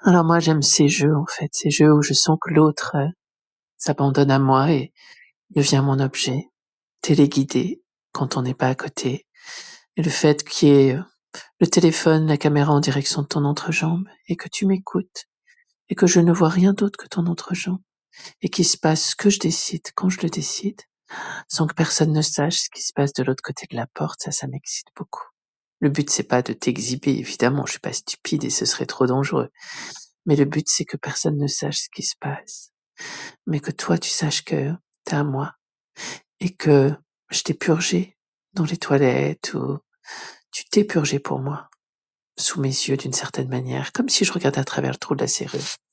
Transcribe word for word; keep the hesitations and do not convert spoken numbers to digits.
Alors moi, j'aime ces jeux, en fait, ces jeux où je sens que l'autre euh, s'abandonne à moi et devient mon objet, téléguidé quand on n'est pas à côté. Et le fait qu'il y ait euh, le téléphone, la caméra en direction de ton entrejambe et que tu m'écoutes et que je ne vois rien d'autre que ton entrejambe et qu'il se passe ce que je décide quand je le décide, sans que personne ne sache ce qui se passe de l'autre côté de la porte, ça, ça m'excite beaucoup. Le but, c'est pas de t'exhiber, évidemment, je suis pas stupide et ce serait trop dangereux. Mais le but, c'est que personne ne sache ce qui se passe. Mais que toi, tu saches que t'es à moi et que je t'ai purgé dans les toilettes ou tu t'es purgé pour moi, sous mes yeux d'une certaine manière, comme si je regardais à travers le trou de la serrure.